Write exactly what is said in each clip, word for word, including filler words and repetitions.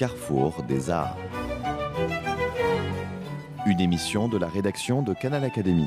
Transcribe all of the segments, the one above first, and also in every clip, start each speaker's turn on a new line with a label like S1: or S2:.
S1: carrefour des arts. Une émission de la rédaction de Canal Académie.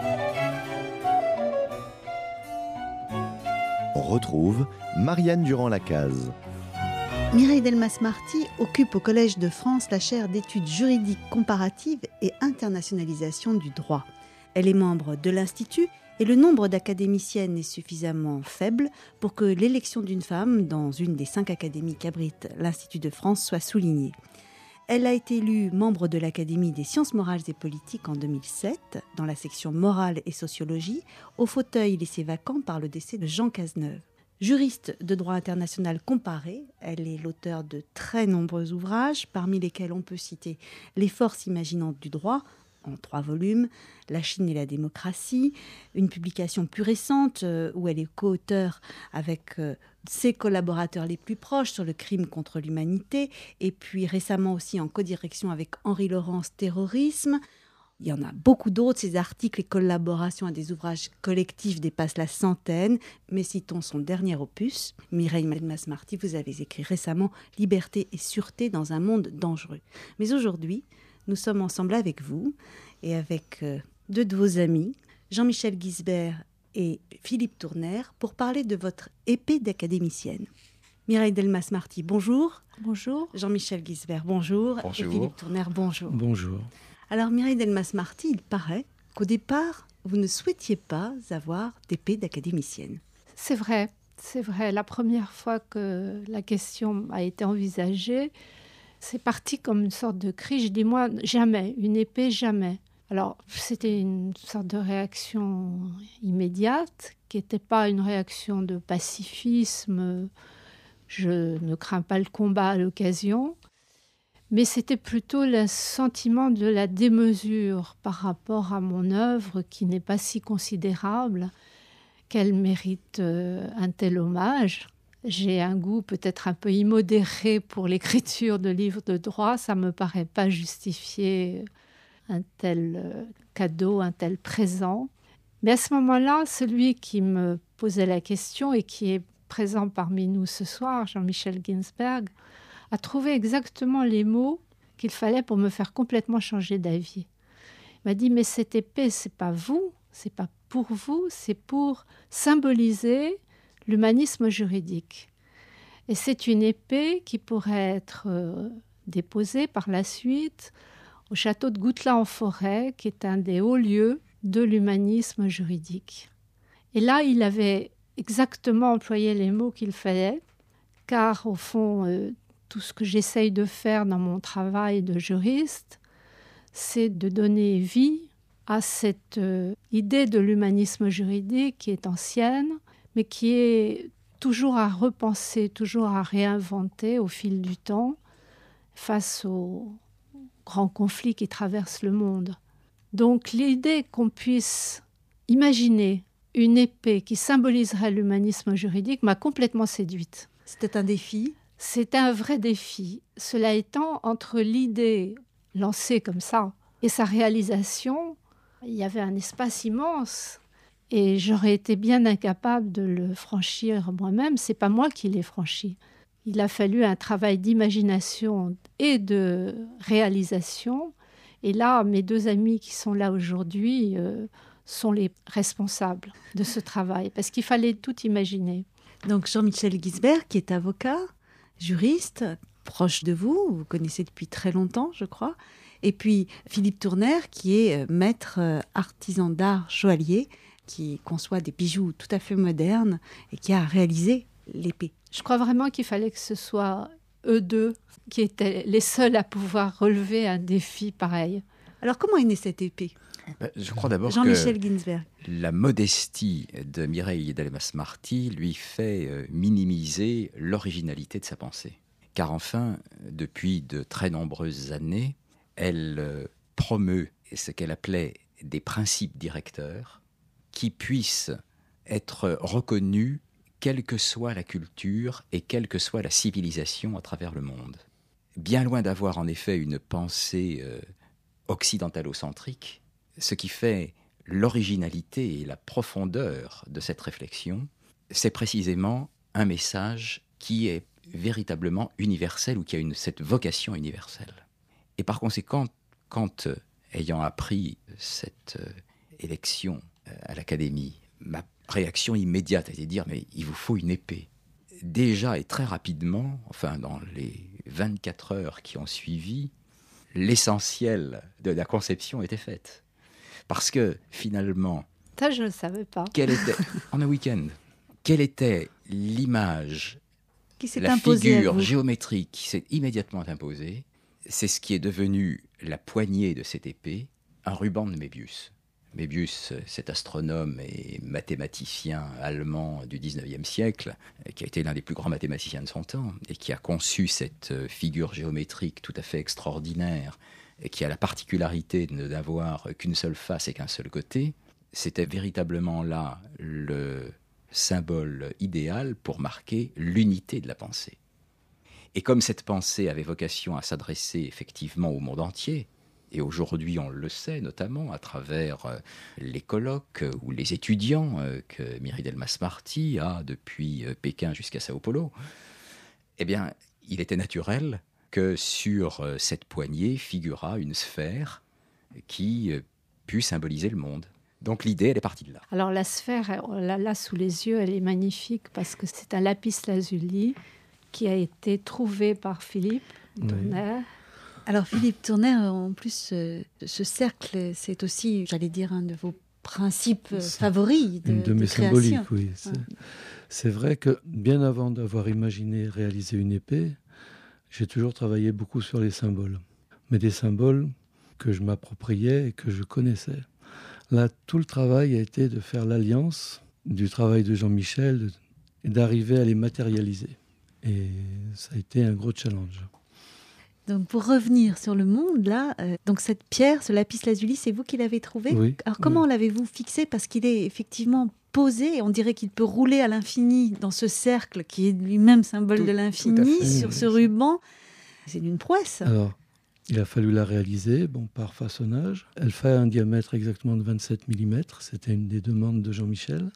S1: On retrouve Marianne Durand-Lacaze.
S2: Mireille Delmas-Marty occupe au Collège de France la chaire d'études juridiques comparatives et internationalisation du droit. Elle est membre de l'Institut et le nombre d'académiciennes est suffisamment faible pour que l'élection d'une femme dans une des cinq académies qu'abrite l'Institut de France soit soulignée. Elle a été élue membre de l'Académie des sciences morales et politiques en deux mille sept, dans la section morale et sociologie, au fauteuil laissé vacant par le décès de Jean Cazeneuve. Juriste de droit international comparé, elle est l'auteure de très nombreux ouvrages, parmi lesquels on peut citer Les forces imaginantes du droit, en trois volumes, La Chine et la démocratie, une publication plus récente euh, où elle est co-auteure avec euh, ses collaborateurs les plus proches sur le crime contre l'humanité, et puis récemment aussi en codirection avec Henri Laurence, Terrorisme. Il y en a beaucoup d'autres, ces articles et collaborations à des ouvrages collectifs dépassent la centaine, mais citons son dernier opus. Mireille Delmas-Marty, vous avez écrit récemment « Liberté et sûreté dans un monde dangereux ». Mais aujourd'hui, nous sommes ensemble avec vous et avec euh, deux de vos amis, Jean-Michel Guisbert et Philippe Tourner, pour parler de votre épée d'académicienne. Mireille Delmas-Marty, bonjour.
S3: Bonjour.
S2: Jean-Michel Guisbert, bonjour.
S4: Bonjour.
S2: Et Philippe Tourner, bonjour.
S4: Bonjour.
S2: Alors Mireille Delmas-Marty, il paraît qu'au départ, vous ne souhaitiez pas avoir d'épée d'académicienne.
S3: C'est vrai, c'est vrai. La première fois que la question a été envisagée, c'est parti comme une sorte de cri. Je dis, moi, jamais, une épée, jamais. Alors, c'était une sorte de réaction immédiate, qui n'était pas une réaction de pacifisme. Je ne crains pas le combat à l'occasion. Mais c'était plutôt le sentiment de la démesure par rapport à mon œuvre, qui n'est pas si considérable, qu'elle mérite euh, un tel hommage. J'ai un goût peut-être un peu immodéré pour l'écriture de livres de droit. Ça ne me paraît pas justifier un tel euh, cadeau, un tel présent. Mais à ce moment-là, celui qui me posait la question et qui est présent parmi nous ce soir, Jean-Michel Guisbert, a trouvé exactement les mots qu'il fallait pour me faire complètement changer d'avis. Il m'a dit, mais cette épée, c'est pas vous, c'est pas pour vous, c'est pour symboliser l'humanisme juridique. Et c'est une épée qui pourrait être euh, déposée par la suite au château de Goutelat-en-Forêt, qui est un des hauts lieux de l'humanisme juridique. Et là, il avait exactement employé les mots qu'il fallait, car au fond, euh, tout ce que j'essaye de faire dans mon travail de juriste, c'est de donner vie à cette euh, idée de l'humanisme juridique qui est ancienne, mais qui est toujours à repenser, toujours à réinventer au fil du temps face aux grands conflits qui traversent le monde. Donc l'idée qu'on puisse imaginer une épée qui symboliserait l'humanisme juridique m'a complètement séduite.
S2: C'était un défi ?
S3: C'était un vrai défi. Cela étant, entre l'idée lancée comme ça et sa réalisation, il y avait un espace immense. Et j'aurais été bien incapable de le franchir moi-même. Ce n'est pas moi qui l'ai franchi. Il a fallu un travail d'imagination et de réalisation. Et là, mes deux amis qui sont là aujourd'hui euh, sont les responsables de ce travail, parce qu'il fallait tout imaginer.
S2: Donc Jean-Michel Guisbert, qui est avocat, juriste, proche de vous, vous connaissez depuis très longtemps, je crois. Et puis Philippe Tourner, qui est maître artisan d'art joaillier, qui conçoit des bijoux tout à fait modernes et qui a réalisé l'épée.
S3: Je crois vraiment qu'il fallait que ce soit eux deux qui étaient les seuls à pouvoir relever un défi pareil.
S2: Alors comment est née cette épée ?
S4: Ben, je crois d'abord
S2: Jean-Michel
S4: que
S2: Guisbert.
S4: La modestie de Mireille Delmas-Marty lui fait minimiser l'originalité de sa pensée. Car enfin, depuis de très nombreuses années, elle promeut ce qu'elle appelait des principes directeurs qui puissent être reconnus quelle que soit la culture et quelle que soit la civilisation à travers le monde. Bien loin d'avoir en effet une pensée euh, occidentalocentrique, ce qui fait l'originalité et la profondeur de cette réflexion, c'est précisément un message qui est véritablement universelle ou qui a une, cette vocation universelle. Et par conséquent, quand, euh, ayant appris cette euh, élection euh, à l'Académie, ma réaction immédiate a été de dire « mais il vous faut une épée ». Déjà et très rapidement, enfin dans les vingt-quatre heures qui ont suivi, l'essentiel de la conception était faite. Parce que finalement,
S3: Ça, je ne le savais pas.
S4: quelle était, en un week-end, quelle était l'image,
S2: Qui s'est
S4: la
S2: imposé à
S4: figure
S2: vous.
S4: géométrique qui s'est immédiatement imposée? C'est ce qui est devenu la poignée de cette épée, un ruban de Mébius. Mébius, cet astronome et mathématicien allemand du dix-neuvième siècle, qui a été l'un des plus grands mathématiciens de son temps, et qui a conçu cette figure géométrique tout à fait extraordinaire, et qui a la particularité de n'avoir qu'une seule face et qu'un seul côté, c'était véritablement là le symbole idéal pour marquer l'unité de la pensée. Et comme cette pensée avait vocation à s'adresser effectivement au monde entier, et aujourd'hui, on le sait, notamment à travers euh, les colloques ou les étudiants euh, que Mireille Delmas-Marty a depuis euh, Pékin jusqu'à Sao Paulo, eh bien, il était naturel que sur euh, cette poignée figurât une sphère qui euh, pût symboliser le monde. Donc l'idée, elle est partie de là.
S3: Alors la sphère, on l'a là sous les yeux, elle est magnifique parce que c'est un lapis lazuli qui a été trouvé par Philippe Tournaire.
S2: Oui. Alors Philippe Tournaire, en plus, euh, ce cercle, c'est aussi, j'allais dire, un de vos principes euh, favoris de,
S5: Une de,
S2: de
S5: mes
S2: création.
S5: symboliques, oui. C'est,
S2: Ouais.
S5: c'est vrai que bien avant d'avoir imaginé réaliser une épée, j'ai toujours travaillé beaucoup sur les symboles. Mais des symboles que je m'appropriais et que je connaissais. Là, tout le travail a été de faire l'alliance du travail de Jean-Michel et d'arriver à les matérialiser. Et ça a été un gros challenge.
S2: Donc pour revenir sur le monde, là, euh, donc cette pierre, ce lapis lazuli, c'est vous qui l'avez trouvé?
S5: Oui.
S2: Alors comment
S5: oui.
S2: l'avez-vous fixé? Parce qu'il est effectivement posé, et on dirait qu'il peut rouler à l'infini dans ce cercle qui est lui-même symbole
S4: Tout-
S2: de
S4: tout à
S2: l'infini,
S4: fait.
S2: sur
S5: Oui,
S2: ce
S5: oui.
S2: ruban. C'est d'une prouesse.
S5: Alors, il a fallu la réaliser, bon, par façonnage. Elle fait un diamètre exactement de vingt-sept millimètres. C'était une des demandes de Jean-Michel.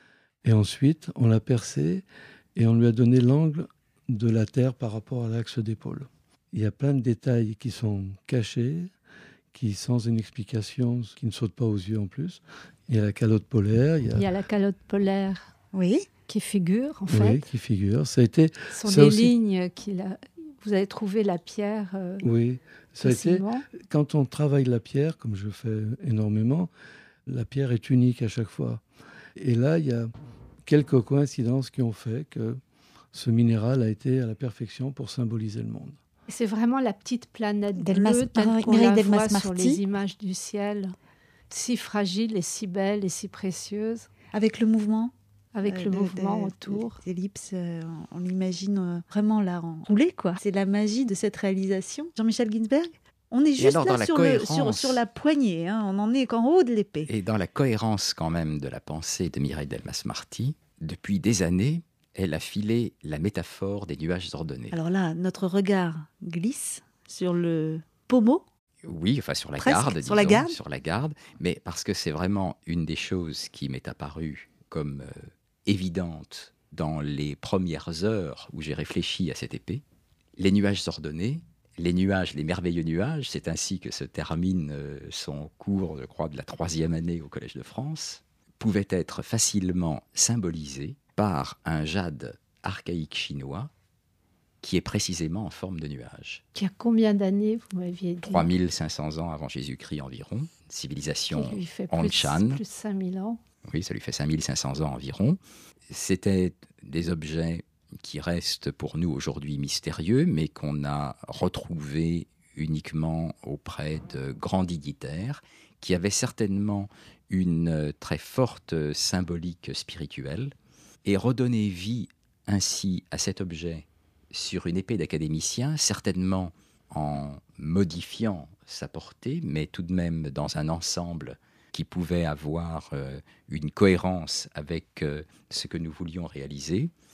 S5: Et ensuite, on l'a percée et on lui a donné l'angle de la Terre par rapport à l'axe d'épaule. Il y a plein de détails qui sont cachés, qui, sans une explication, qui ne sautent pas aux yeux en plus. Il y a la calotte polaire. Il y a,
S3: Il y a la calotte polaire
S2: Oui.
S3: qui figure, en
S5: oui,
S3: fait.
S5: qui figure. Ça a été,
S3: Ce sont
S5: ça
S3: des
S5: aussi-
S3: lignes qu'il a... Vous avez trouvé la pierre euh,
S5: oui, ça a été,
S3: facilement.
S5: quand on travaille la pierre, comme je fais énormément, la pierre est unique à chaque fois. Et là, il y a quelques coïncidences qui ont fait que ce minéral a été à la perfection pour symboliser le monde.
S3: C'est vraiment la petite planète
S2: Delmas-
S3: bleue telle
S2: Mireille
S3: qu'on la
S2: Delmas
S3: voit sur
S2: Marty.
S3: les images du ciel, si fragile et si belle et si précieuse,
S2: Avec le mouvement
S3: avec
S2: euh,
S3: le
S2: de-
S3: mouvement
S2: de-
S3: autour.
S2: des ellipses, euh, on l'imagine euh, vraiment là, en roulé, quoi. C'est la magie de cette réalisation. Jean-Michel Ginsberg, on est juste
S4: alors, dans
S2: là
S4: la
S2: sur, le, sur,
S4: cohérence-
S2: sur la poignée, hein. On en est qu'en haut de l'épée.
S4: Et dans la cohérence quand même de la pensée de Mireille Delmas-Marty, depuis des années, elle a filé la métaphore des nuages ordonnés.
S2: Alors là, notre regard glisse sur le pommeau.
S4: Oui, enfin sur la
S2: Presque,
S4: garde,
S2: sur la
S4: disons,
S2: garde.
S4: sur la garde, mais parce que c'est vraiment une des choses qui m'est apparue comme euh, évidente dans les premières heures où j'ai réfléchi à cette épée. Les nuages ordonnés, les nuages, les merveilleux nuages, c'est ainsi que se termine euh, son cours, je crois, de la troisième année au Collège de France, pouvaient être facilement symbolisés par un jade archaïque chinois qui est précisément en forme de nuage.
S3: Qui a combien d'années, vous m'aviez dit?
S4: trois mille cinq cents ans avant Jésus-Christ environ, civilisation
S3: Qui lui fait
S4: en
S3: plus,
S4: Chan.
S3: plus de cinq mille ans.
S4: Oui, ça lui fait cinq mille cinq cents ans environ. C'était des objets qui restent pour nous aujourd'hui mystérieux, mais qu'on a retrouvés uniquement auprès de grands dignitaires qui avaient certainement une très forte symbolique spirituelle, et redonner vie ainsi à cet objet sur une épée d'académicien, certainement en modifiant sa portée, mais tout de même dans un ensemble qui pouvait avoir euh, une cohérence avec euh, ce que nous voulions réaliser.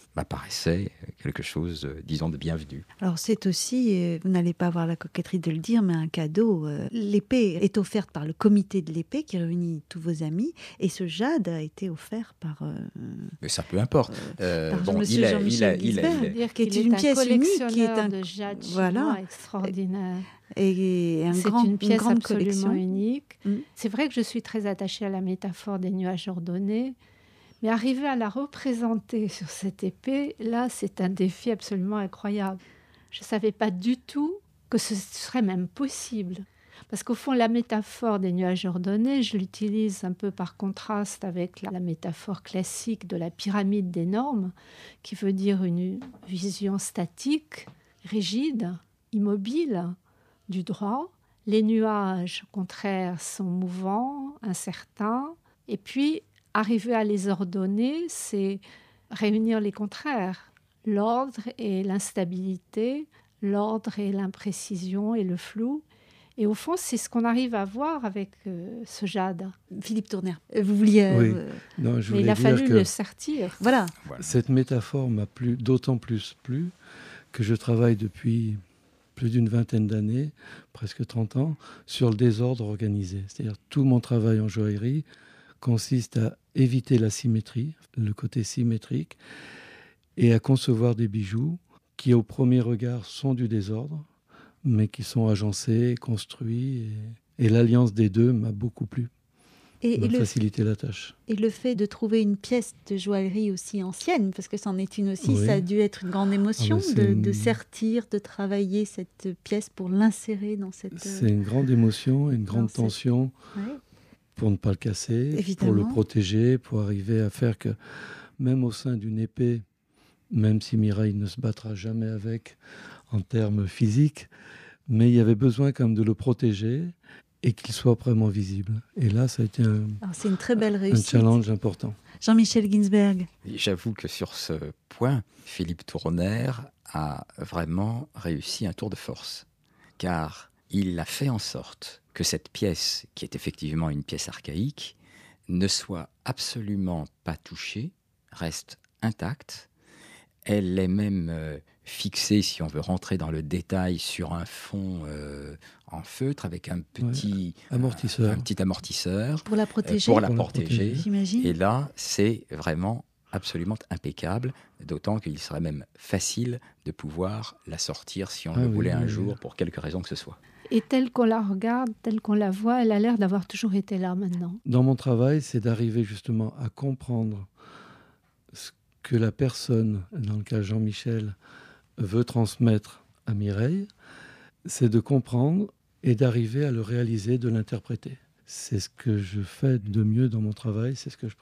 S4: m'apparaissait quelque chose, euh, disons, de bienvenu.
S2: Alors c'est aussi, euh, vous n'allez pas avoir la coquetterie de le dire, mais un cadeau. Euh, l'épée est offerte par le comité de l'épée qui réunit tous vos amis, et ce jade a été offert par... Euh,
S4: Mais ça peu importe.
S2: Euh, par
S4: bon,
S2: Monsieur
S4: il a,
S2: Jean-Michel
S4: il a, il a, il a-
S3: C'est-à-dire
S2: qui est
S3: qu'il
S2: une
S3: un
S2: pièce unique, qui est
S3: collectionneur
S2: un-
S3: de jade chinois
S2: Voilà.
S3: extraordinaire.
S2: et un
S3: C'est
S2: grand,
S3: une pièce
S2: grande
S3: absolument
S2: collection.
S3: unique.
S2: Mm.
S3: C'est vrai que je suis très attachée à la métaphore des nuages ordonnés, mais arriver à la représenter sur cette épée, là, c'est un défi absolument incroyable. Je ne savais pas du tout que ce serait même possible. Parce qu'au fond, la métaphore des nuages ordonnés, je l'utilise un peu par contraste avec la, la métaphore classique de la pyramide des normes, qui veut dire une vision statique, rigide, immobile du droit. Les nuages, au contraire, sont mouvants, incertains. Et puis, arriver à les ordonner, c'est réunir les contraires. L'ordre et l'instabilité, l'ordre et l'imprécision et le flou. Et au fond, c'est ce qu'on arrive à voir avec euh, ce jade.
S2: Philippe Tournaire, vous vouliez... euh,
S5: Oui.
S2: euh,
S5: Non, je
S3: Mais il
S5: voulais
S3: a
S5: dire
S3: fallu
S5: que
S3: le sertir.
S2: voilà.
S4: Voilà.
S5: cette métaphore m'a plu, d'autant plus plu que je travaille depuis plus d'une vingtaine d'années, presque trente ans, sur le désordre organisé. C'est-à-dire tout mon travail en joaillerie consiste à éviter la symétrie, le côté symétrique, et à concevoir des bijoux qui, au premier regard, sont du désordre, mais qui sont agencés, construits. Et, et l'alliance des deux m'a beaucoup plu,
S2: Et,
S5: m'a
S2: et, le,
S5: facilité la tâche.
S2: et le fait de trouver une pièce de joaillerie aussi ancienne, parce que c'en est une aussi,
S5: Oui.
S2: ça a dû être une grande émotion
S5: Ah bah, c'est
S2: de,
S5: une-
S2: de sertir, de travailler cette pièce pour l'insérer dans cette...
S5: C'est une grande émotion, une grande
S2: cette-
S5: tension
S2: Ouais.
S5: pour ne pas le casser,
S2: Évidemment.
S5: pour le protéger, pour arriver à faire que, même au sein d'une épée, même si Mireille ne se battra jamais avec en termes physiques, mais il y avait besoin quand même de le protéger et qu'il soit vraiment visible. Et là, ça a été un,
S2: Alors, c'est une très belle
S5: un
S2: réussite.
S5: challenge important.
S2: Jean-Michel Ginsberg.
S4: Et j'avoue que sur ce point, Philippe Tournaire a vraiment réussi un tour de force, car il a fait en sorte que cette pièce, qui est effectivement une pièce archaïque, ne soit absolument pas touchée, reste intacte. Elle est même euh, fixée, si on veut rentrer dans le détail, sur un fond euh, en feutre avec un petit
S5: Amortisseur.
S4: un, un petit amortisseur
S2: Pour la
S4: euh,
S2: protéger,
S4: pour la
S5: Pour la
S4: protéger.
S5: protéger.
S2: j'imagine.
S4: Et là, c'est vraiment absolument impeccable, d'autant qu'il serait même facile de pouvoir la sortir si on
S5: Ah
S4: le
S5: oui,
S4: voulait un
S5: oui,
S4: jour,
S5: oui.
S4: pour quelque raison que ce soit.
S3: Et telle qu'on la regarde, telle qu'on la voit, elle a l'air d'avoir toujours été là maintenant.
S5: Dans mon travail, c'est d'arriver justement à comprendre ce que la personne, dans le cas Jean-Michel, veut transmettre à Mireille, c'est de comprendre et d'arriver à le réaliser, de l'interpréter. C'est ce que je fais de mieux dans mon travail, c'est ce que je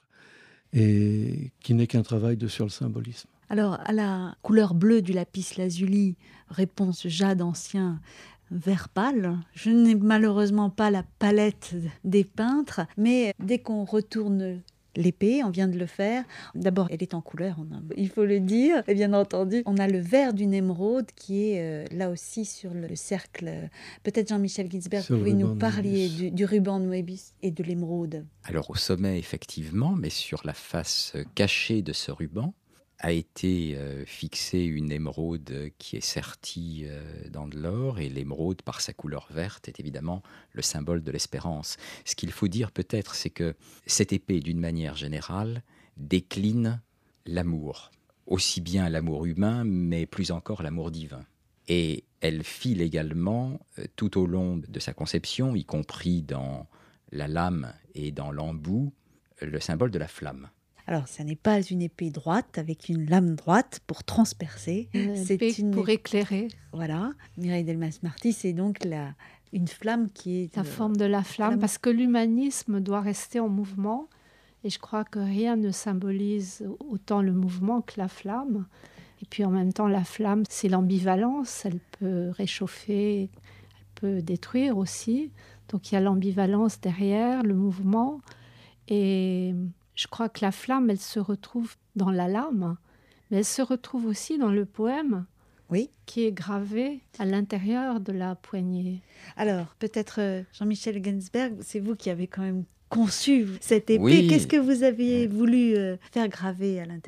S5: et qui n'est qu'un travail de sur le symbolisme.
S2: Alors, à la couleur bleue du lapis lazuli, réponse jade ancien, vert pâle. Je n'ai malheureusement pas la palette des peintres, mais dès qu'on retourne l'épée, on vient de le faire. D'abord, elle est en couleur, on a- il faut le dire. Et bien entendu, on a le vert d'une émeraude qui est euh, là aussi sur le, le cercle. Peut-être Jean-Michel Ginsberg,
S5: Sur
S2: vous
S5: le
S2: pouvez nous
S5: ruban de
S2: parler
S5: Moebius.
S2: du, du ruban de Moebius et de l'émeraude.
S4: Alors au sommet, effectivement, mais sur la face cachée de ce ruban, a été euh, fixée une émeraude qui est sertie euh, dans de l'or, et l'émeraude, par sa couleur verte, est évidemment le symbole de l'espérance. Ce qu'il faut dire peut-être, c'est que cette épée, d'une manière générale, décline l'amour, aussi bien l'amour humain, mais plus encore l'amour divin. Et elle file également, euh, tout au long de sa conception, y compris dans la lame et dans l'embout, le symbole de la flamme.
S2: Alors, ça n'est pas une épée droite avec une lame droite pour transpercer.
S3: Une
S2: C'est
S3: épée
S2: une
S3: pour éclairer
S2: Voilà, Mireille Delmas-Marty, c'est donc la, une flamme qui est...
S3: la
S2: euh,
S3: forme de la flamme,
S2: flamme.
S3: parce que l'humanisme doit rester en mouvement. Et je crois que rien ne symbolise autant le mouvement que la flamme. Et puis en même temps, la flamme, c'est l'ambivalence. Elle peut réchauffer, elle peut détruire aussi. Donc il y a l'ambivalence derrière, le mouvement. Et je crois que la flamme, elle se retrouve dans la lame, mais elle se retrouve aussi dans le poème
S2: Oui.
S3: qui est gravé à l'intérieur de la poignée.
S2: Alors, peut-être euh, Jean-Michel Ginsberg, c'est vous qui avez quand même conçu cette épée.
S4: Oui.
S2: Qu'est-ce que vous aviez voulu euh, faire graver à l'intérieur ?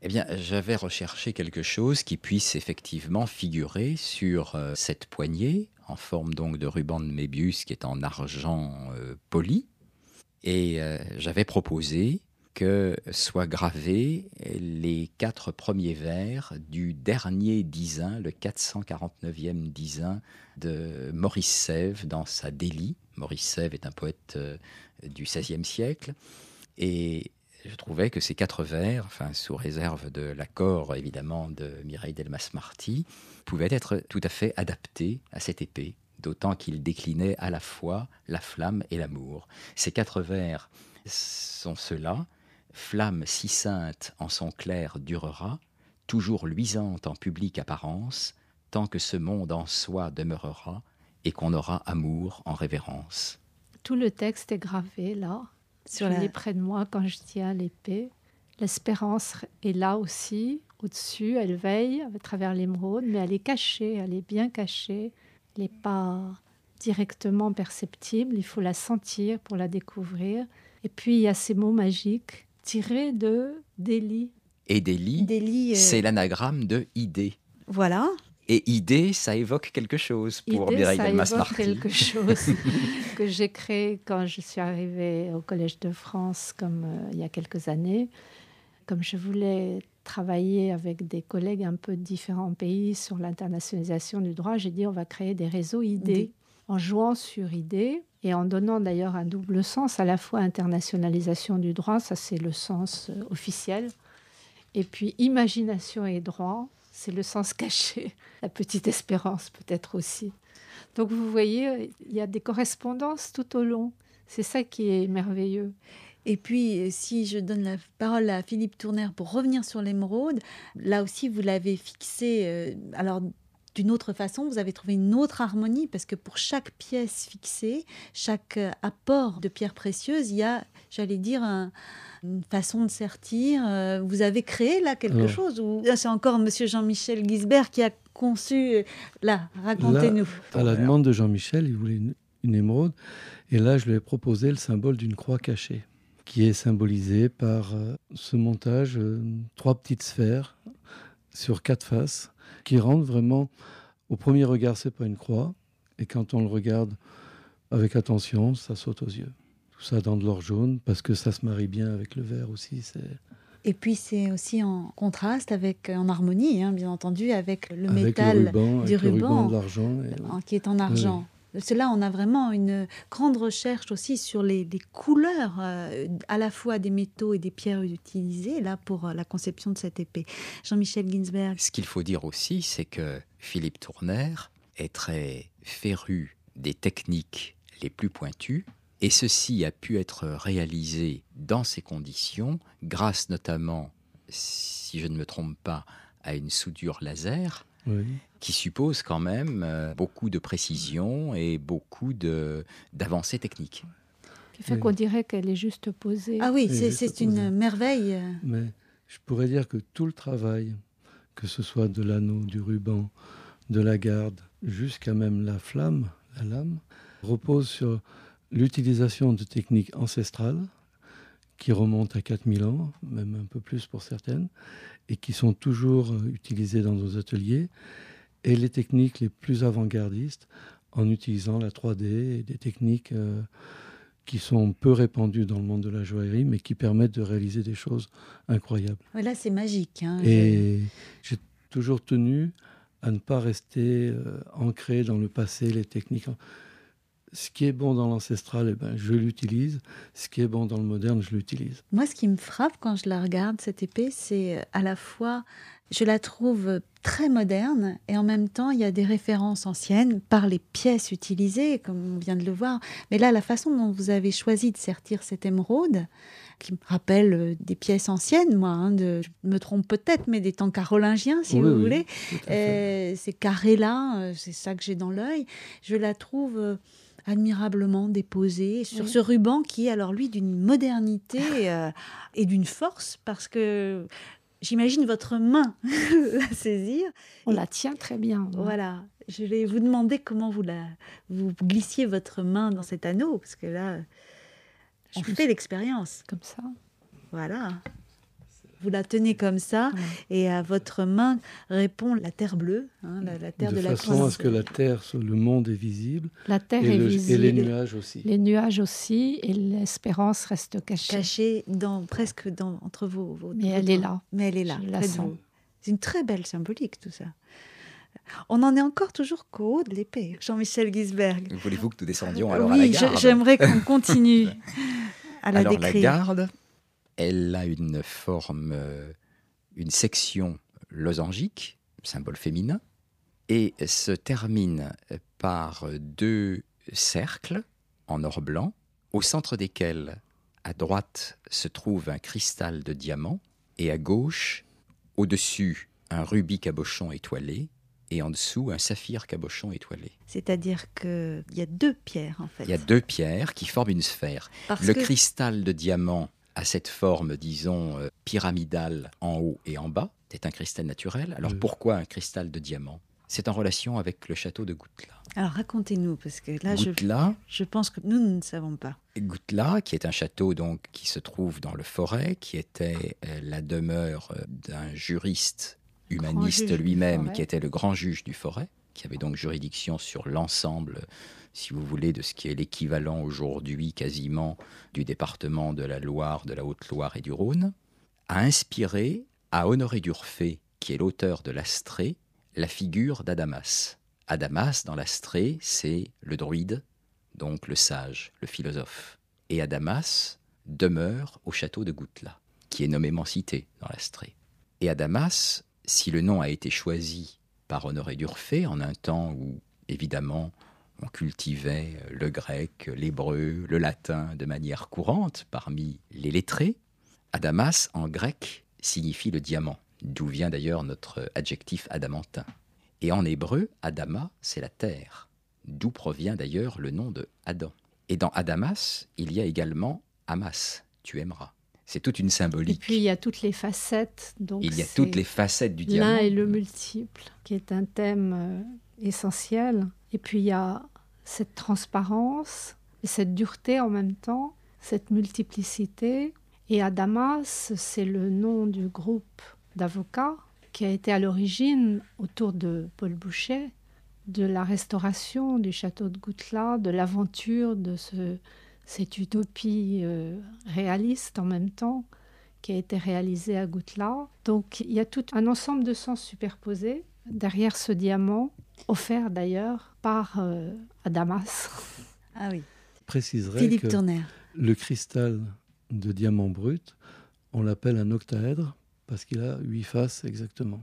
S4: Eh bien, j'avais recherché quelque chose qui puisse effectivement figurer sur euh, cette poignée, en forme donc de ruban de Mébius qui est en argent euh, poli. Et euh, j'avais proposé que soient gravés les quatre premiers vers du dernier dizain, le quatre cent quarante-neuvième dizain de Maurice Sèvres dans sa Délie. Maurice Sèvres est un poète euh, du seizième siècle. Et je trouvais que ces quatre vers, enfin, sous réserve de l'accord évidemment de Mireille Delmas-Marty, pouvaient être tout à fait adaptés à cette épée, d'autant qu'il déclinait à la fois la flamme et l'amour. Ces quatre vers sont ceux-là. Flamme si sainte en son clair durera, toujours luisante en publique apparence, tant que ce monde en soi demeurera et qu'on aura amour en révérence.
S3: Tout le texte est gravé là. Sur je la... l'ai près de moi quand je tiens l'épée. L'espérance est là aussi, au-dessus, elle veille à travers l'émeraude, mais elle est cachée, elle est bien cachée. Elle n'est pas directement perceptible, il faut la sentir pour la découvrir. Et puis il y a ces mots magiques tirés de Délie.
S4: Et Délie, Délie euh... c'est l'anagramme de idée.
S2: Voilà.
S4: Et idée, ça évoque quelque chose pour Mireille Delmas-Marty.
S3: Ça évoque quelque chose que j'ai créé quand je suis arrivée au Collège de France, comme euh, il y a quelques années. Comme je voulais travailler avec des collègues un peu de différents pays sur l'internationalisation du droit, j'ai dit on va créer des réseaux idées, mmh. en jouant sur idées et en donnant d'ailleurs un double sens, à la fois internationalisation du droit, ça c'est le sens euh, officiel, et puis imagination et droit, c'est le sens caché, la petite espérance peut-être aussi. Donc vous voyez, il y a des correspondances tout au long. C'est ça qui est merveilleux.
S2: Et puis, si je donne la parole à Philippe Tournaire pour revenir sur l'émeraude, là aussi, vous l'avez fixé, euh, alors d'une autre façon, vous avez trouvé une autre harmonie, parce que pour chaque pièce fixée, chaque euh, apport de pierres précieuses, il y a, j'allais dire, un... une façon de sertir. Vous avez créé là quelque Alors, chose ou c'est encore Monsieur Jean-Michel Guisbert qui a conçu là, racontez-nous.
S5: Là, à la demande de Jean-Michel, il voulait une, une émeraude et là je lui ai proposé le symbole d'une croix cachée qui est symbolisé par euh, ce montage, euh, trois petites sphères sur quatre faces qui rendent vraiment, au premier regard c'est pas une croix et quand on le regarde avec attention ça saute aux yeux. Tout ça dans de l'or jaune, parce que ça se marie bien avec le vert aussi. C'est...
S2: Et puis c'est aussi en contraste, avec, en harmonie, hein, bien entendu, avec le avec métal
S5: le ruban,
S2: du
S5: avec
S2: ruban,
S5: le ruban de l'argent. Et...
S2: qui est en argent. Oui. Cela, on a vraiment une grande recherche aussi sur les, les couleurs, euh, à la fois des métaux et des pierres utilisées, là, pour la conception de cette épée. Jean-Michel Guisbert.
S4: Ce qu'il faut dire aussi, c'est que Philippe Tournaire est très féru des techniques les plus pointues. Et ceci a pu être réalisé dans ces conditions, grâce notamment, si je ne me trompe pas, à une soudure laser, oui. qui suppose quand même euh, beaucoup de précision et beaucoup de, d'avancées techniques.
S3: Qui fait oui. qu'on dirait qu'elle est juste posée.
S2: Ah oui, c'est, c'est une merveille.
S5: Mais je pourrais dire que tout le travail, que ce soit de l'anneau, du ruban, de la garde, jusqu'à même la flamme, la lame, repose sur... l'utilisation de techniques ancestrales qui remontent à quatre mille ans, même un peu plus pour certaines, et qui sont toujours utilisées dans nos ateliers, et les techniques les plus avant-gardistes en utilisant la trois D et des techniques euh, qui sont peu répandues dans le monde de la joaillerie, mais qui permettent de réaliser des choses incroyables.
S2: Ouais, là, c'est magique. Hein,
S5: et je... j'ai toujours tenu à ne pas rester euh, ancré dans le passé, les techniques... Ce qui est bon dans l'ancestral, eh ben, je l'utilise. Ce qui est bon dans le moderne, je l'utilise.
S2: Moi, ce qui me frappe quand je la regarde, cette épée, c'est à la fois... Je la trouve très moderne et en même temps, il y a des références anciennes par les pièces utilisées, comme on vient de le voir. Mais là, la façon dont vous avez choisi de sertir cette émeraude, qui me rappelle des pièces anciennes, moi, hein, de, je me trompe peut-être, mais des temps carolingiens, si
S5: oui,
S2: vous
S5: oui,
S2: voulez. Euh, ces carrés-là, c'est ça que j'ai dans l'œil. Je la trouve... admirablement déposé sur oui. ce ruban qui est alors lui d'une modernité euh, et d'une force, parce que j'imagine votre main la saisir.
S3: On et, la tient très bien. Ouais.
S2: Voilà, je vais vous demander comment vous, la, vous glissiez votre main dans cet anneau, parce que là, on je fait l'expérience.
S3: Comme ça.
S2: Voilà. Vous la tenez comme ça,
S3: Ouais.
S2: et à votre main répond la terre bleue, hein, la, la terre de,
S5: de
S2: la
S5: façon à
S2: Croix.
S5: ce que la terre, sur le monde est visible,
S3: La terre
S5: et,
S3: est
S5: le- et
S3: visible,
S5: les nuages aussi.
S3: les nuages aussi, et l'espérance reste cachée.
S2: Cachée dans, presque dans, entre vos, vos
S3: Mais
S2: vos
S3: elle est
S2: doigts.
S3: là.
S2: Mais elle est là,
S3: Je la
S2: près de
S3: sens.
S2: vous. C'est une très belle symbolique, tout ça. On en est encore toujours qu'au haut de l'épée. Jean-Michel Guisberg.
S4: Voulez-vous que nous descendions alors à
S2: Oui,
S4: la
S2: je-
S4: garde?
S2: j'aimerais qu'on continue à la
S4: Alors
S2: décrire.
S4: la garde, elle a une forme, euh, une section losangique, symbole féminin, et se termine par deux cercles en or blanc, au centre desquels, à droite, se trouve un cristal de diamant, et à gauche, au-dessus, un rubis cabochon étoilé, et en dessous, un saphir cabochon étoilé.
S2: C'est-à-dire qu'il y a deux pierres, en fait.
S4: Il y a deux pierres qui forment une sphère.
S2: Parce
S4: Le
S2: que
S4: cristal de diamant a cette forme, disons, euh, pyramidale en haut et en bas. C'est un cristal naturel. Alors
S5: Oui.
S4: pourquoi un cristal de diamant? C'est en relation avec le château de Goutela.
S2: Alors racontez-nous, parce que là, je,
S4: Goutela,
S2: je pense que nous, nous ne savons pas.
S4: Goutela, qui est un château donc qui se trouve dans le Forêt, qui était euh, la demeure euh, d'un juriste humaniste
S3: juge du
S4: lui-même,
S3: Forêt.
S4: qui était le grand juge du Forêt, qui avait donc juridiction sur l'ensemble, si vous voulez, de ce qui est l'équivalent aujourd'hui quasiment du département de la Loire, de la Haute-Loire et du Rhône, a inspiré à Honoré d'Urfé, qui est l'auteur de l'Astrée, la figure d'Adamas. Adamas, dans l'Astrée, c'est le druide, donc le sage, le philosophe. Et Adamas demeure au château de Goutela, qui est nommément cité dans l'Astrée. Et Adamas, si le nom a été choisi par Honoré d'Urfé, en un temps où, évidemment, on cultivait le grec, l'hébreu, le latin de manière courante parmi les lettrés, Adamas, en grec, signifie le diamant, d'où vient d'ailleurs notre adjectif adamantin. Et en hébreu, Adama, c'est la terre, d'où provient d'ailleurs le nom de Adam. Et dans Adamas, il y a également Hamas, tu aimeras. C'est toute une
S3: Et
S4: symbolique.
S3: puis il y a toutes les facettes. Donc
S4: il y a
S3: c'est
S4: toutes les facettes du diamant.
S3: l'un et le multiple, qui est un thème euh, essentiel. Et puis il y a cette transparence et cette dureté en même temps, cette multiplicité. Et Adamas, c'est le nom du groupe d'avocats qui a été à l'origine, autour de Paul Bouchet, de la restauration du château de Goutela, de l'aventure de ce, cette utopie euh, réaliste en même temps, qui a été réalisée à Goutela. Donc il y a tout un ensemble de sens superposés derrière ce diamant, offert d'ailleurs par euh, Adamas.
S2: Ah oui,
S5: Je préciserai
S2: Philippe
S5: que
S2: Tournaire.
S5: le cristal de diamant brut, on l'appelle un octaèdre parce qu'il a huit faces exactement.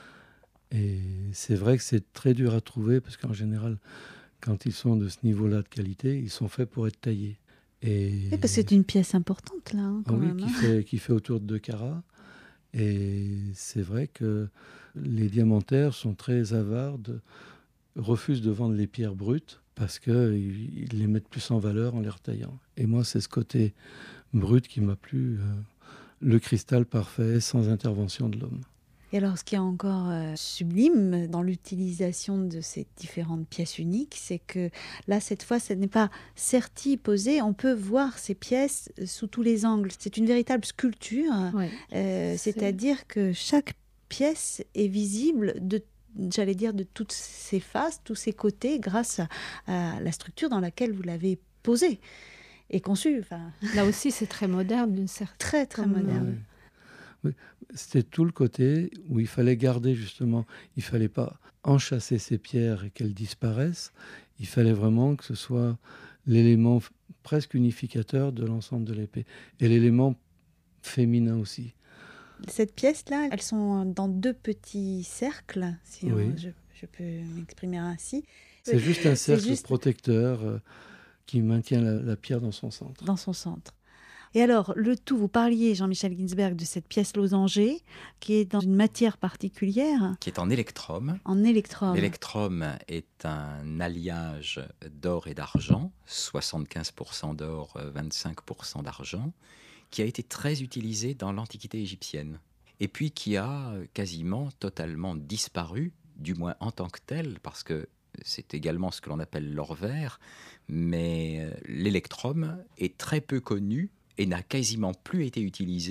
S5: Et c'est vrai que c'est très dur à trouver parce qu'en général, quand ils sont de ce niveau-là de qualité, ils sont faits pour être taillés. Et
S2: Oui, parce que c'est une pièce importante, là, hein,
S5: Ah
S2: quand
S5: oui,
S2: même.
S5: qui
S2: hein.
S5: fait, qui fait autour de deux carats. Et c'est vrai que les diamantaires sont très avares, de, refusent de vendre les pierres brutes parce qu'ils ils les mettent plus en valeur en les retaillant. Et moi, c'est ce côté brut qui m'a plu, euh, le cristal parfait, sans intervention de l'homme.
S2: Et alors, ce qui est encore euh, sublime dans l'utilisation de ces différentes pièces uniques, c'est que là, cette fois, ce n'est pas serti, posé. On peut voir ces pièces sous tous les angles. C'est une véritable sculpture.
S3: Ouais.
S2: Euh,
S3: C'est-
S2: C'est-à-dire que chaque pièce est visible de, j'allais dire, de toutes ses faces, tous ses côtés, grâce à, à la structure dans laquelle vous l'avez posée et conçue. Enfin,
S3: Là aussi, c'est très moderne, d'une certaine
S2: très, très
S3: Comme,
S2: moderne.
S5: Ouais. Oui. C'était tout le côté où il fallait garder justement, il fallait pas enchasser ces pierres et qu'elles disparaissent, il fallait vraiment que ce soit l'élément f- presque unificateur de l'ensemble de l'épée. Et l'élément féminin aussi.
S2: Cette pièce-là, elles sont dans deux petits cercles, si on-
S5: Oui.
S2: je, je peux m'exprimer ainsi,
S5: C'est juste un
S2: C'est
S5: cercle
S2: juste-
S5: protecteur euh, qui maintient la, la pierre dans son centre.
S2: dans son centre. Et alors, le tout, vous parliez, Jean-Michel Ginsberg, de cette pièce losangée, qui est dans une matière particulière,
S4: Qui est en électrum.
S2: en électrum.
S4: L'électrum est un alliage d'or et d'argent, soixante-quinze pour cent d'or, vingt-cinq pour cent d'argent, qui a été très utilisé dans l'Antiquité égyptienne, et puis qui a quasiment totalement disparu, du moins en tant que tel, parce que c'est également ce que l'on appelle l'or vert, mais l'électrum est très peu connu et n'a quasiment plus été utilisé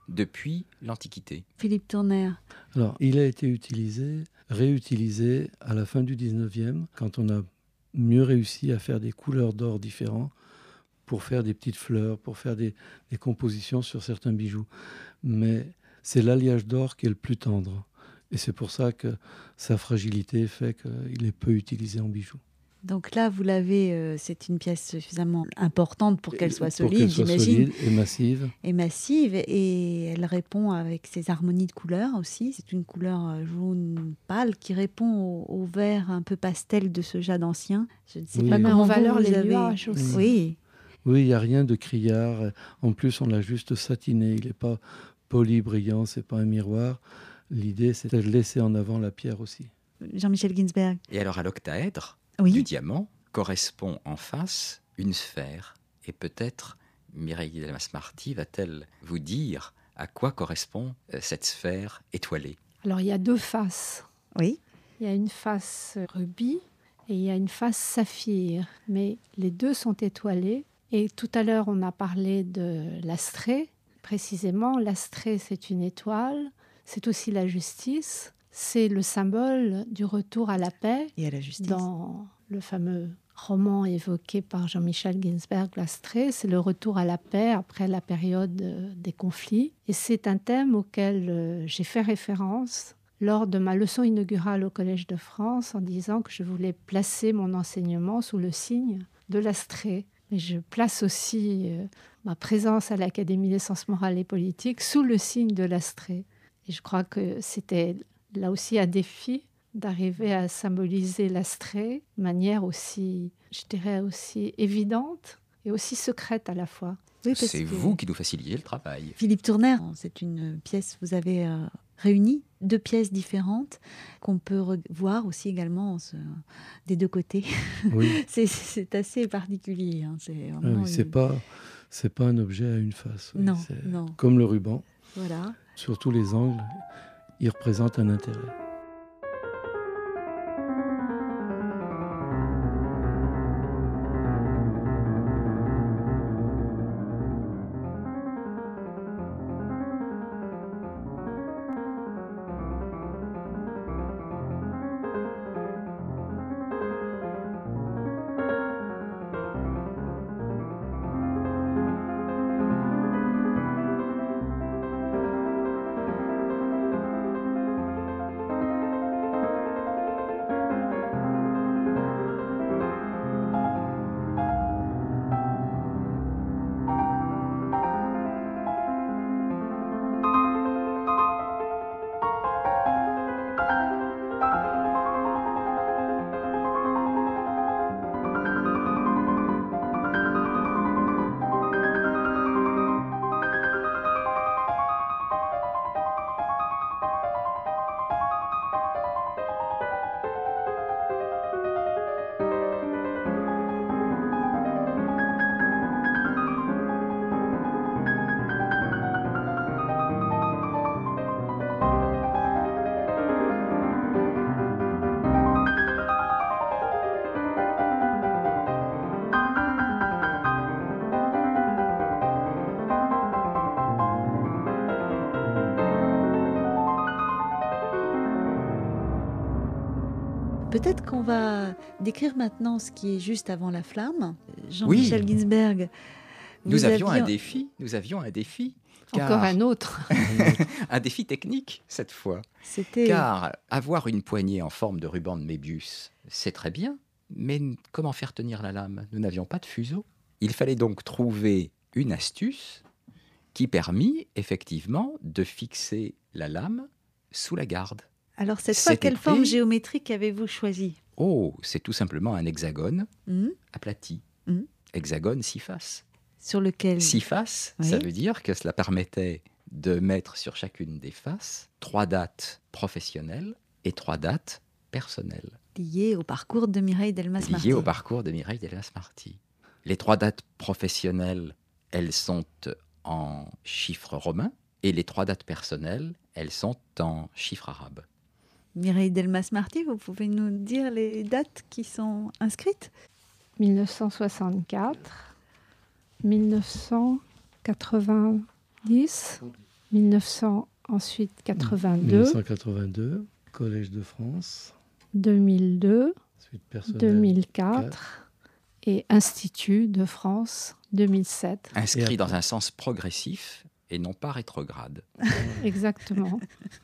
S4: depuis l'Antiquité.
S2: Philippe Tournaire.
S5: Alors, il a été utilisé, réutilisé à la fin du dix-neuvième, quand on a mieux réussi à faire des couleurs d'or différents pour faire des petites fleurs, pour faire des, des compositions sur certains bijoux. Mais c'est l'alliage d'or qui est le plus tendre. Et c'est pour ça que sa fragilité fait qu'il est peu utilisé en bijoux.
S2: Donc là, vous l'avez, euh, c'est une pièce suffisamment importante pour qu'elle soit
S5: Pour
S2: solide,
S5: qu'elle soit
S2: j'imagine.
S5: solide et massive.
S2: Et massive, et elle répond avec ses harmonies de couleurs aussi. C'est une couleur jaune pâle qui répond au, au vert un peu pastel de ce jade ancien. Je ne sais
S5: Oui.
S2: pas
S5: Ça met
S2: comment
S3: en valeur
S2: vous
S3: les
S2: avez...
S3: nuages aussi.
S2: Oui,
S5: Oui, il n'y a rien de criard. En plus, on l'a juste satiné. Il n'est pas poli, brillant, c'est pas un miroir. L'idée, c'est de laisser en avant la pierre aussi.
S2: Jean-Michel Ginsberg.
S4: Et alors à l'octaèdre
S2: Oui.
S4: du diamant correspond en face une sphère. Et peut-être Mireille Delmas-Marty va-t-elle vous dire à quoi correspond euh, cette sphère étoilée?
S3: Alors, il y a deux faces.
S2: Oui.
S3: Il y a une face rubis et il y a une face saphir. Mais les deux sont étoilés. Et tout à l'heure, on a parlé de l'astrée. Précisément, l'astrée, c'est une étoile. C'est aussi la justice. C'est le symbole du retour à la paix.
S2: Et à la justice.
S3: Dans le fameux roman évoqué par Jean-Michel Ginsberg, L'astrée, c'est le retour à la paix après la période euh, des conflits. Et c'est un thème auquel euh, j'ai fait référence lors de ma leçon inaugurale au Collège de France en disant que je voulais placer mon enseignement sous le signe de l'astrée. Et je place aussi euh, ma présence à l'Académie des sciences morales et politiques sous le signe de l'astrée. Et je crois que c'était là aussi un défi d'arriver à symboliser l'astrée de manière aussi, je dirais, aussi évidente et aussi secrète à la fois.
S2: Oui, parce
S4: C'est
S2: que-
S4: vous qui nous facilitez le travail.
S2: Philippe Tournaire, c'est une pièce, vous avez euh, réuni deux pièces différentes qu'on peut re- voir aussi également en ce- des deux côtés.
S5: Oui,
S2: c'est, c'est assez particulier. Hein. C'est
S5: Ah
S2: vraiment
S5: oui, c'est
S2: une-
S5: pas, c'est pas un objet à une face. oui.
S2: Non,
S5: C'est
S2: non.
S5: comme le ruban.
S2: Voilà.
S5: Sur tous les angles, il représente un intérêt.
S2: Peut-être qu'on va décrire maintenant ce qui est juste avant la flamme. Jean-Michel
S4: Oui.
S2: Ginsberg, vous
S4: Nous avions
S2: aviez-
S4: un défi, nous avions un défi.
S3: Encore
S4: car-
S3: un autre.
S4: un défi technique cette fois.
S2: C'était
S4: Car avoir une poignée en forme de ruban de Mébius, c'est très bien, mais n- comment faire tenir la lame? Nous n'avions pas de fuseau. Il fallait donc trouver une astuce qui permit effectivement de fixer la lame sous la garde.
S2: Alors cette fois,
S4: Cet
S2: quelle
S4: été-
S2: forme géométrique avez-vous choisi?
S4: Oh, c'est tout simplement un hexagone
S2: Hmm,
S4: aplati.
S2: Mhm.
S4: Hexagone six faces.
S2: Sur lequel
S4: Six faces,
S2: Oui.
S4: ça veut dire que cela permettait de mettre sur chacune des faces trois dates professionnelles et trois dates personnelles,
S2: lié au parcours de Mireille Delmas-Marty.
S4: liées au parcours de Mireille Delmas-Marty. Les trois dates professionnelles, elles sont en chiffres romains, et les trois dates personnelles, elles sont en chiffres arabes.
S2: Mireille Delmas-Marty, vous pouvez nous dire les dates qui sont inscrites?
S3: mille neuf cent soixante-quatre, mille neuf cent quatre-vingt-dix, mille neuf cents, ensuite quatre-vingt-deux.
S5: mille neuf cent quatre-vingt-deux, Collège de France.
S3: deux mille deux.
S5: Suite personnelle.
S3: deux mille quatre. Et Institut de France, deux mille sept.
S4: Inscrit dans un sens progressif et non pas rétrograde.
S3: Exactement.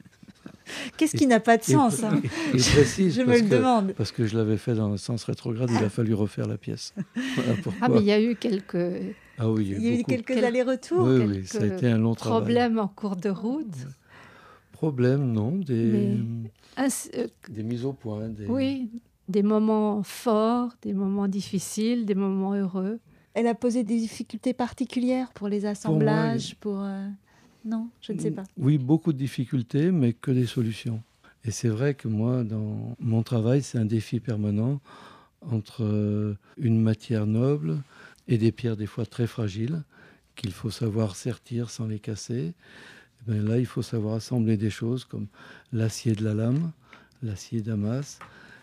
S2: Qu'est-ce qui n'a pas de sens
S5: Et,
S2: hein
S5: et, et précise,
S2: Je me
S5: parce
S2: le
S5: que,
S2: demande.
S5: Parce que je l'avais fait dans le sens rétrograde, il a fallu refaire la pièce. Voilà pourquoi.
S3: Ah, mais il y a eu quelques,
S5: Ah oui,
S2: Il y a eu
S5: beaucoup.
S2: quelques
S3: Quel-
S2: allers-retours.
S5: Oui,
S3: quelques
S5: oui, ça a été un long travail.
S3: problèmes en cours de route.
S5: Problème, non, des,
S3: Mais- Ainsi- euh,
S5: des mises au point. Des...
S3: oui, des moments forts, des moments difficiles, des moments heureux.
S2: Elle a posé des difficultés particulières pour les assemblages, pour... euh, Non, je ne sais pas.
S5: Oui, beaucoup de difficultés, mais que des solutions. Et c'est vrai que moi, dans mon travail, c'est un défi permanent entre euh, une matière noble et des pierres des fois très fragiles qu'il faut savoir sertir sans les casser. Et bien là, il faut savoir assembler des choses comme l'acier de la lame, l'acier Damas,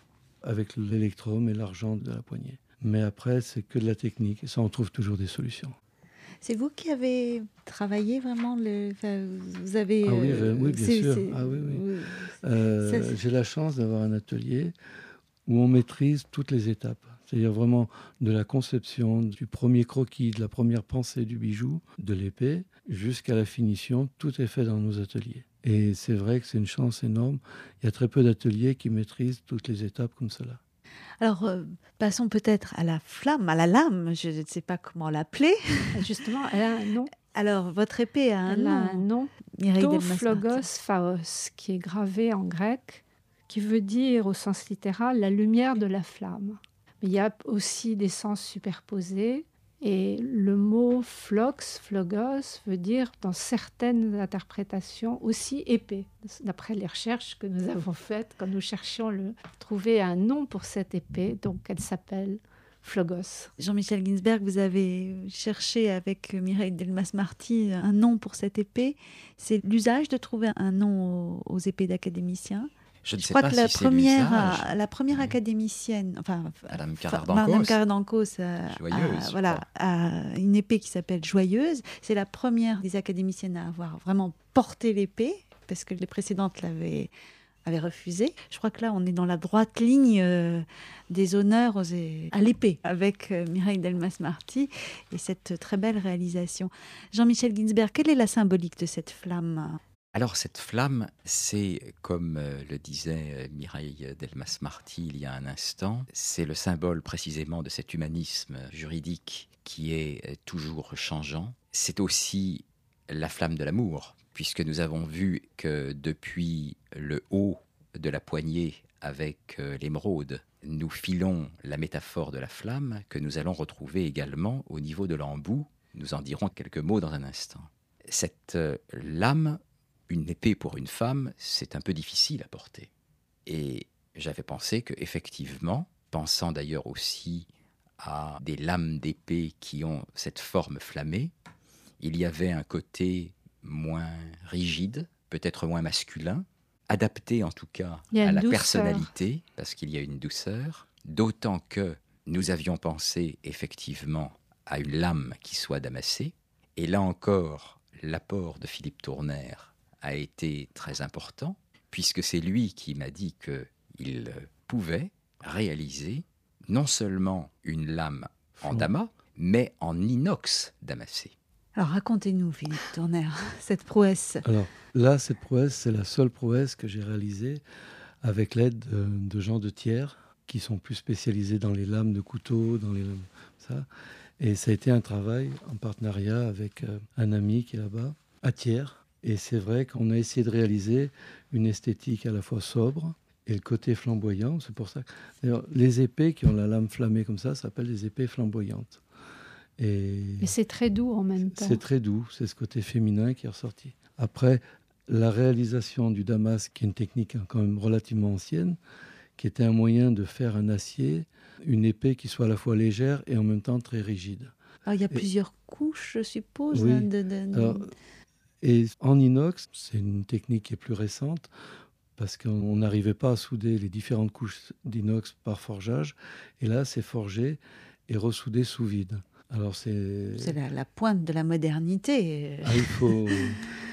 S5: avec l'électrum et l'argent de la poignée. Mais après, c'est que de la technique. Et ça, on trouve toujours des solutions.
S2: C'est vous qui avez travaillé vraiment le... enfin, vous avez...
S5: Ah oui,
S2: euh,
S5: oui, bien
S2: c'est-
S5: sûr.
S2: c'est-
S5: Ah oui, oui.
S2: oui.
S5: Euh,
S2: Ça, c'est-
S5: j'ai la chance d'avoir un atelier où on maîtrise toutes les étapes. C'est-à-dire vraiment de la conception, du premier croquis, de la première pensée du bijou, de l'épée, jusqu'à la finition. Tout est fait dans nos ateliers. Et c'est vrai que c'est une chance énorme. Il y a très peu d'ateliers qui maîtrisent toutes les étapes comme cela.
S2: Alors, euh, passons peut-être à la flamme, à la lame, je ne sais pas comment l'appeler.
S3: Justement, elle a un nom.
S2: Alors, votre épée a un
S3: Elle
S2: nom,
S3: a un nom,
S2: Mireille
S3: To
S2: Delmas-Marty.
S3: Flogos Phaos, qui est gravé en grec, qui veut dire au sens littéral la lumière de la flamme. Mais il y a aussi des sens superposés. Et le mot phlox, flogos, veut dire dans certaines interprétations aussi épée. D'après les recherches que nous avons faites, quand nous cherchions le trouver un nom pour cette épée, donc elle s'appelle Flogos.
S2: Jean-Michel Ginsberg, vous avez cherché avec Mireille Delmas-Marty un nom pour cette épée. C'est l'usage de trouver un nom aux, aux épées d'académiciens.
S4: Je ne
S2: Je
S4: sais
S2: crois
S4: pas
S2: que la
S4: si c'est
S2: première,
S4: l'usage.
S2: euh, la première académicienne, enfin,
S4: Madame
S2: fa-
S4: Carrère-Dancos.
S2: Madame Carrère-Dancos, euh,
S4: Joyeuse,
S2: a,
S4: je
S2: voilà,
S4: crois.
S2: a une épée qui s'appelle Joyeuse. C'est la première des académiciennes à avoir vraiment porté l'épée, parce que les précédentes l'avaient avaient refusé. Je crois que là, on est dans la droite ligne euh, des honneurs aux, à l'épée, avec euh, Mireille Delmas-Marty et cette très belle réalisation. Jean-Michel Ginsberg, quelle est la symbolique de cette flamme ?
S4: Alors cette flamme, c'est, comme euh, le disait euh, Mireille Delmas-Marty il y a un instant, c'est le symbole précisément de cet humanisme juridique qui est euh, toujours changeant. C'est aussi la flamme de l'amour, puisque nous avons vu que depuis le haut de la poignée avec euh, l'émeraude, nous filons la métaphore de la flamme que nous allons retrouver également au niveau de l'embout. Nous en dirons quelques mots dans un instant. Cette euh, lame, une épée pour une femme, c'est un peu difficile à porter. Et j'avais pensé qu'effectivement, pensant d'ailleurs aussi à des lames d'épée qui ont cette forme flammée, il y avait un côté moins rigide, peut-être moins masculin, adapté en tout cas
S3: Il y a
S4: à
S3: une
S4: la
S3: douceur.
S4: personnalité, parce qu'il y a une douceur, d'autant que nous avions pensé effectivement à une lame qui soit damassée, et là encore, l'apport de Philippe Tournaire a été très important, puisque c'est lui qui m'a dit qu'il pouvait réaliser non seulement une lame en damas, mais en inox damassé.
S2: Alors racontez-nous, Philippe Tournaire, cette prouesse.
S5: Alors là, cette prouesse, c'est la seule prouesse que j'ai réalisée avec l'aide de, de gens de Thiers, qui sont plus spécialisés dans les lames de couteau, dans les lames, ça. Et ça a été un travail en partenariat avec euh, un ami qui est là-bas, à Thiers. Et c'est vrai qu'on a essayé de réaliser une esthétique à la fois sobre et le côté flamboyant. C'est pour ça que d'ailleurs, les épées qui ont la lame flammée comme ça s'appellent des épées flamboyantes. Et
S3: Mais c'est très doux en même temps.
S5: c'est très doux, c'est ce côté féminin qui est ressorti. Après, la réalisation du damas, qui est une technique quand même relativement ancienne, qui était un moyen de faire un acier, une épée qui soit à la fois légère et en même temps très rigide.
S2: Alors, il y a
S5: Et-
S2: plusieurs couches, je suppose.
S5: Oui.
S2: hein, de, de-
S5: Alors, et en inox, c'est une technique qui est plus récente, parce qu'on n'arrivait pas à souder les différentes couches d'inox par forgeage. Et là, c'est forgé et ressoudé sous vide. Alors c'est...
S2: C'est la, la pointe de la modernité.
S5: Ah, il faut,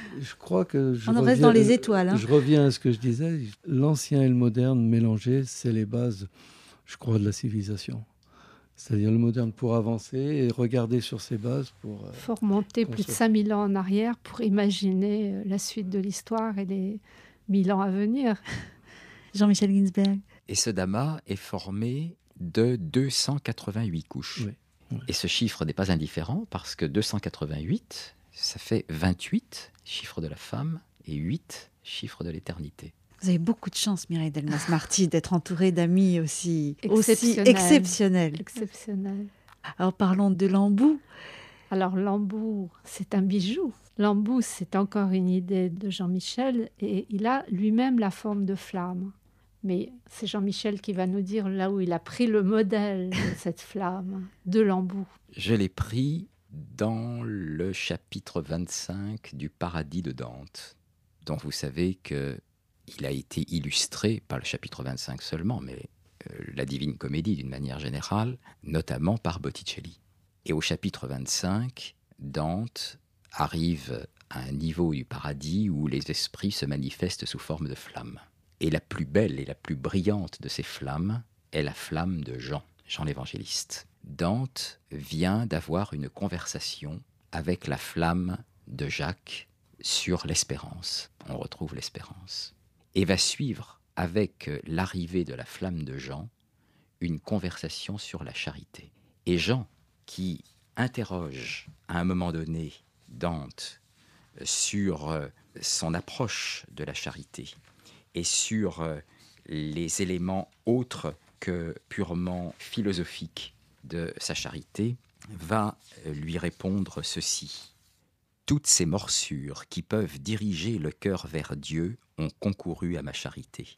S5: Je crois que je
S2: On en
S5: reviens,
S2: reste dans les étoiles. Hein.
S5: Je reviens à ce que je disais. L'ancien et le moderne mélangés, c'est les bases, je crois, de la civilisation. C'est-à-dire le moderne pour avancer et regarder sur ses bases pour...
S3: Il faut remonter plus de cinq mille ans en arrière pour imaginer la suite de l'histoire et les mille ans à venir.
S2: Jean-Michel Ginsberg.
S4: Et ce dhamma est formé de deux cent quatre-vingt-huit couches.
S5: Oui, oui.
S4: Et ce chiffre n'est pas indifférent parce que deux cent quatre-vingt-huit, ça fait vingt-huit, chiffre de la femme, et huit, chiffre de l'éternité.
S2: Vous avez beaucoup de chance, Mireille Delmas-Marty, d'être entourée d'amis aussi, aussi
S3: Exceptionnels.
S2: exceptionnels.
S3: Exceptionnel.
S2: Alors parlons de l'embout.
S3: Alors l'embout, c'est un bijou. L'embout, c'est encore une idée de Jean-Michel et il a lui-même la forme de flamme. Mais c'est Jean-Michel qui va nous dire là où il a pris le modèle de cette flamme, de l'embout.
S4: Je l'ai pris dans le chapitre vingt-cinq du Paradis de Dante, dont vous savez qu'il a été illustré, pas le chapitre vingt-cinq seulement, mais euh, la Divine Comédie d'une manière générale, notamment par Botticelli. Et au chapitre vingt-cinq, Dante arrive à un niveau du paradis où les esprits se manifestent sous forme de flammes. Et la plus belle et la plus brillante de ces flammes est la flamme de Jean, Jean l'Évangéliste. Dante vient d'avoir une conversation avec la flamme de Jacques sur l'espérance. On retrouve l'espérance. Et va suivre, avec l'arrivée de la flamme de Jean, une conversation sur la charité. Et Jean, qui interroge à un moment donné Dante sur son approche de la charité et sur les éléments autres que purement philosophiques de sa charité, va lui répondre ceci. Toutes ces morsures qui peuvent diriger le cœur vers Dieu ont concouru à ma charité.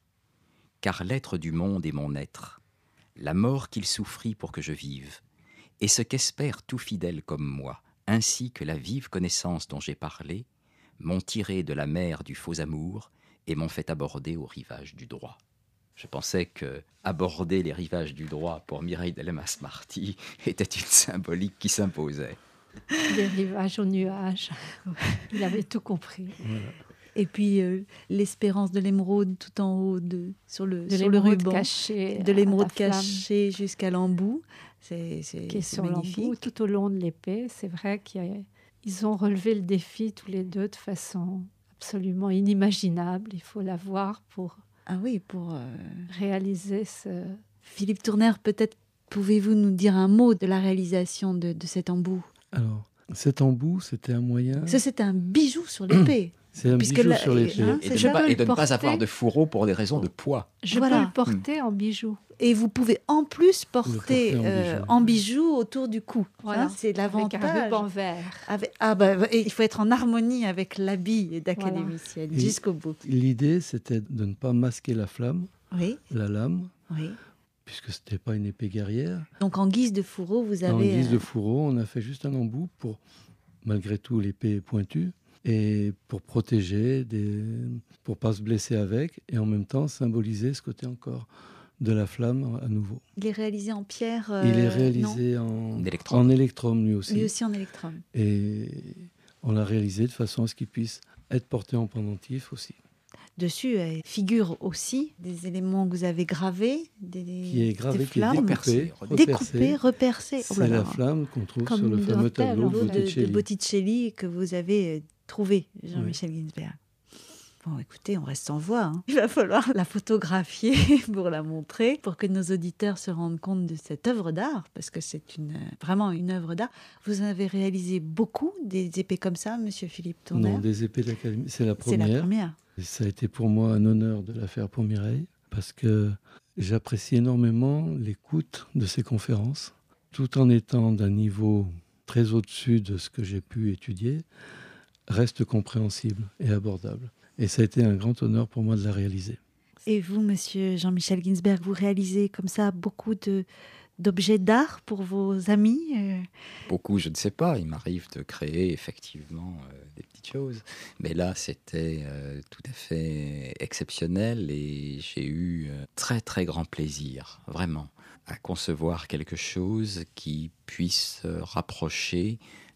S4: Car l'être du monde est mon être, la mort qu'il souffrit pour que je vive, et ce qu'espère tout fidèle comme moi, ainsi que la vive connaissance dont j'ai parlé, m'ont tiré de la mer du faux amour et m'ont fait aborder au rivage du droit. Je pensais que aborder les rivages du droit pour Mireille Delmas-Marty était une symbolique qui s'imposait.
S3: Des rivages aux nuages. Il avait tout compris.
S5: Voilà.
S2: Et puis euh, l'espérance de l'émeraude tout en haut de, sur le,
S3: De
S2: sur le
S3: l'émeraude
S2: ruban.
S3: cachée.
S2: De l'émeraude
S3: à la flamme
S2: cachée jusqu'à l'embout. C'est, c'est,
S3: qui est
S2: c'est
S3: sur
S2: magnifique.
S3: l'embout tout au long de l'épée. C'est vrai qu'ils ont relevé le défi tous les deux de façon absolument inimaginable. Il faut la voir pour
S2: Ah oui, pour... Euh...
S3: réaliser ce...
S2: Philippe Tournaire, peut-être pouvez-vous nous dire un mot de la réalisation de, de cet embout?
S5: Alors, cet embout, c'était un moyen...
S2: Ça, c'est un bijou sur l'épée.
S5: C'est un
S2: Puisque
S5: bijou
S2: la-
S5: sur l'épée.
S2: hein,
S4: Et
S2: c'est
S4: de,
S2: ça.
S4: pas, et de ne pas
S3: porter.
S4: avoir de fourreau pour des raisons de poids.
S3: Je
S2: Voilà.
S3: peux le porter en bijou.
S2: Et vous pouvez en plus porter,
S5: porter en
S2: euh,
S5: bijou.
S2: en bijou autour du cou.
S3: Voilà.
S2: Ça, c'est
S3: Avec un
S2: l'avantage.
S3: ruban vert.
S2: Avec- Ah bah, et il faut être en harmonie avec l'habit d'académicienne
S5: Voilà.
S2: jusqu'au bout.
S5: L'idée, c'était de ne pas masquer la flamme,
S2: Oui,
S5: la lame,
S2: oui.
S5: puisque ce n'était pas une épée guerrière.
S2: Donc en guise de fourreau, vous avez...
S5: En guise
S2: euh,
S5: de fourreau, on a fait juste un embout pour, malgré tout, l'épée est pointue, et pour protéger, des... pour pas se blesser avec, et en même temps symboliser ce côté encore de la flamme à nouveau.
S2: Il est réalisé en pierre euh,
S5: Il est
S2: non
S5: réalisé en,
S4: En électrum.
S5: en électrum lui aussi,
S2: Lui aussi en électrum.
S5: et on l'a réalisé de façon à ce qu'il puisse être porté en pendentif aussi.
S2: Dessus euh, figurent aussi des éléments que vous avez gravés, des,
S5: Qui est gravé,
S2: des
S5: qui est
S2: flammes.
S5: découpé,
S2: Découpées, repercées. Oh
S5: C'est
S2: là là.
S5: la flamme qu'on trouve
S3: Comme
S5: sur le
S3: une
S5: fameux
S3: dentelle,
S5: tableau
S3: en
S5: de
S3: fait.
S2: de, de
S5: Botticelli.
S2: Botticelli que vous avez euh, trouvé, Jean-Michel Ginsberg. Bon, écoutez, on reste sans voix. Hein. Il va falloir la photographier pour la montrer, pour que nos auditeurs se rendent compte de cette œuvre d'art, parce que c'est une, vraiment une œuvre d'art. Vous avez réalisé beaucoup des épées comme ça, Monsieur Philippe Tournaire?
S5: Non, des épées d'académie, c'est la
S2: C'est
S5: première.
S2: la première.
S5: Et ça a été pour moi un honneur de la faire pour Mireille, parce que j'apprécie énormément l'écoute de ses conférences, tout en étant d'un niveau très au-dessus de ce que j'ai pu étudier, reste compréhensible et abordable. Et ça a été un grand honneur pour moi de la réaliser.
S2: Et vous, Monsieur Jean-Michel Ginsberg, vous réalisez comme ça beaucoup de, d'objets d'art pour vos amis euh...
S4: Beaucoup, je ne sais pas. Il m'arrive de créer effectivement euh, des petites choses. Mais là, c'était euh, tout à fait exceptionnel et j'ai eu euh, très, très grand plaisir, vraiment, à concevoir quelque chose qui puisse euh, rapprocher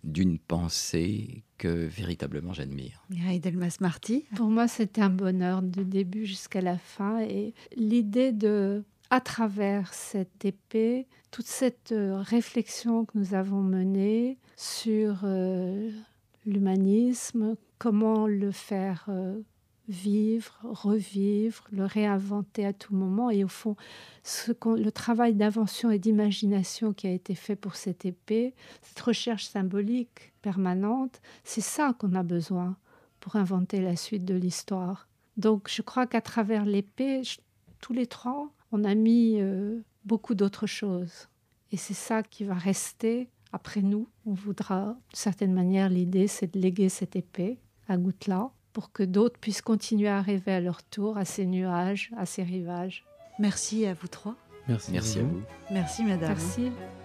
S4: d'une pensée que véritablement j'admire.
S2: Mireille Delmas-Marty.
S3: Pour moi, c'était un bonheur du début jusqu'à la fin. Et l'idée de, à travers cette épée, toute cette euh, réflexion que nous avons menée sur euh, l'humanisme, comment le faire euh, vivre, revivre, le réinventer à tout moment. Et au fond, ce le travail d'invention et d'imagination qui a été fait pour cette épée, cette recherche symbolique permanente, c'est ça qu'on a besoin pour inventer la suite de l'histoire. Donc je crois qu'à travers l'épée, je, tous les trois, on a mis euh, beaucoup d'autres choses. Et c'est ça qui va rester après nous. On voudra, d'une certaine manière, l'idée, c'est de léguer cette épée à Gutla, pour que d'autres puissent continuer à rêver à leur tour, à ces nuages, à ces rivages.
S2: Merci à vous trois.
S5: Merci,
S4: Merci à vous.
S2: Merci, madame.
S3: Merci.